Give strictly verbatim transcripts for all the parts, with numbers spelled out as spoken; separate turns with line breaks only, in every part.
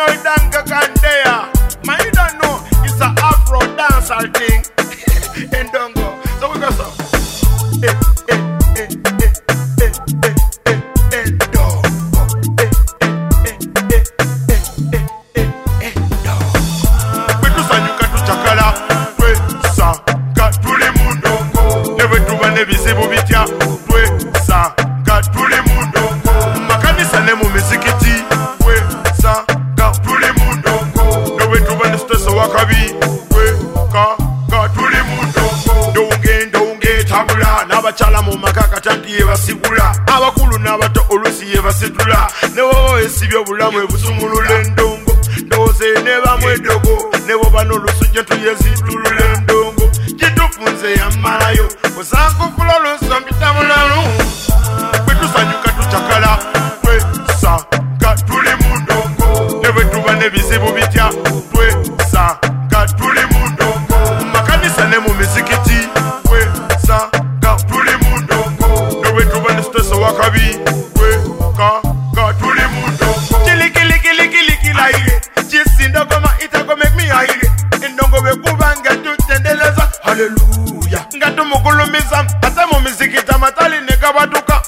boy Danga Kandea. Man, you don't know, it's a Afro dancehall thing. And don't go. So we go so. Eh, eh, eh, eh, eh, eh, eh, eh, don't go. Eh, eh, eh, eh, eh, eh, eh, eh, don't go. We do sanyuka tuchakala. We sa katuli mundo. Never do one ebizibu bitya. We sa katuli mundo. Makanisa ne mu mizikiti. We sa katuli mundo. Never do one stress wakabi. We ka katuli mundo. Donge donge tabula. Nabachala mu makaka tanti yebasigula. Abakulu n'abato olusi yebasidula. Ne wowe esibyo bulamu ebusumulula endongo. Ndoze ne bamwedogo. Ne boba n'olusujja tuyezidulula endongo. Kitufunze yamalayo. Osankufula olusambi tamulalu. Bwe tusanyuka tuchakala. Twe sa katuli mu ndongo. Ne bwe tuba n'ebizibu bitya. Twe sa katuli mu ndongo. Mu makanisa ne mu mizikiti. Twe sa katuli mu ndongo. Ne bwe tuba ne stress wakabi. Twe ka katuli mu ndongo. Chilikilikilikilikili laire. Chisinda goma itako make me aire. Endongo bwe kubanga tutendeleza. Hallelujah. Ngatu mukulumiza ate mu mizikita matali nekabatuka.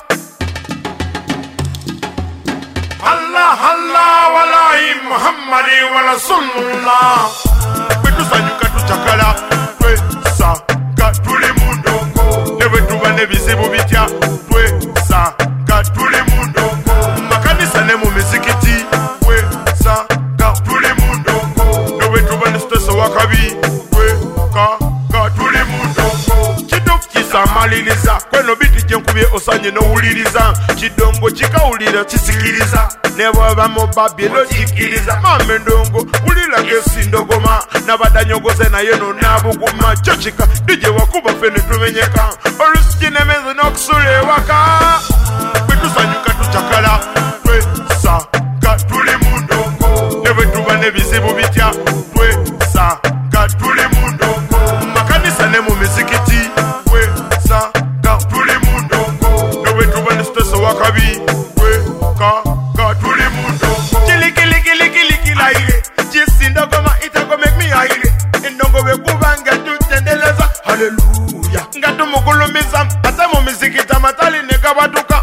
Allah Allah walahi Muhammadi wa Rasulullah. Bwe tusanyuka tuchakala. Twe sa katuli mu ndongo. Ne bwe tuba n'ebizibu bitya. Twe sa katuli mu ndongo. Mu makanisa ne mu mizikiti. Twe sa katuli mu ndongo. Ne bwe tuba ne stress wakabi. Twe ka katuli mu ndongo. Kitufu kisamaliriza. Kweno biti gyenkubye osanye n'owuliriza. Kidongo kikawulira kisikiriza. Ne bw'oba mu Babilo kikiriza. Mama endongo wulira ng'esindogoma. N'abadanyogoze naye n'onabuguma. Kyo kika dijje wakuba ffe ne tumenyeka. Olusi kinemeze n'okusula ewaka. Bwe tusanyuka tuchakala. Twe sa katuli mu ndongo. Ne bwe tuba n'ebizibu bitya. Twe sa katuli mu ndongo. Mu makanisa ne mu mizikiti. Twe sa katuli mu ndongo. Ne bwe tuba ne stress wakabi. Twe ka katuli mu ndongo. Chilikilikilikilikili laire. Chisinda goma itako make me aire. Endongo bwe kubanga tutendeleza. Hallelujah. Ngatu mukulumiza ate mu mizikita matali nekabatuka.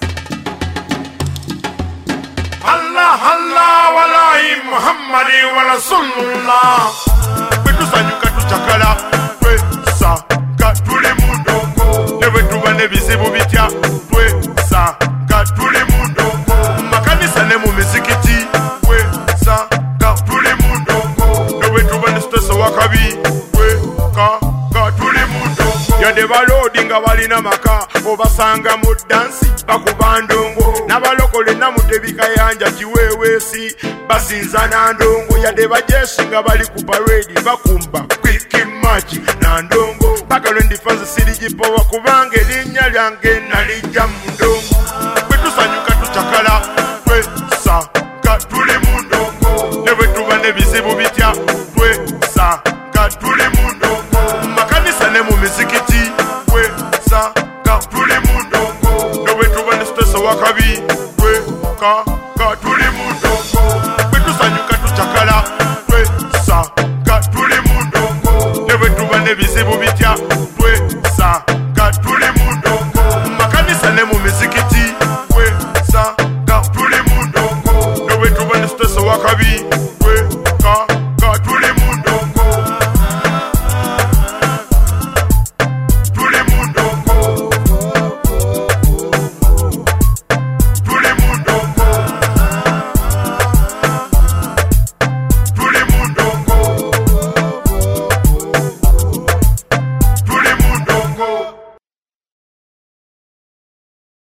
Allah Allah walahi Muhammadi wa Rasulullah. Bwe tusanyuka tuchakala. Twe sa katuli mu ndongo. Ne bwe tuba n'ebizibu bitya. Twe sa katuli mu ndongo. Mu makanisa ne mu mizikiti. Twe sa katuli mu ndongo. Ne bwe tuba ne stress wakabi. Twe ka katuli mu ndongo. Yadde balodi nga balina maka. Obasanga mu dansi bakuba ndongo. N'abalokole namudde bikayanja kiweeweesi basinza na ndongo. Yadde bajeshi nga bali ku parade bakumba quick match na ndongo. Paka lwe ndifanze sirigipowa kubanga erinnya lyange nalijja mu ndongo. Bwe tusanyuka tuchakala. Twe sa katuli mu ndongo. Ne bwe tuba n'ebizibu bitya. Twe sa katuli mu ndongo. Mu makanisa ne mu mizikiti. Twe sa katuli mu ndongo. Ne bwe tuba ne stress wakabi. Twe ka katuli mu ndongo. Bwe tusanyuka tuchakala. Twe sa katuli mu ndongo. Ne bwe tuba n'ebizibu bitya. Twe sa katuli mu ndongo. Mu makanisa ne mu mizikiti. Twe sa katuli mu ndongo. Ne bwe tuba ne stress wakabi.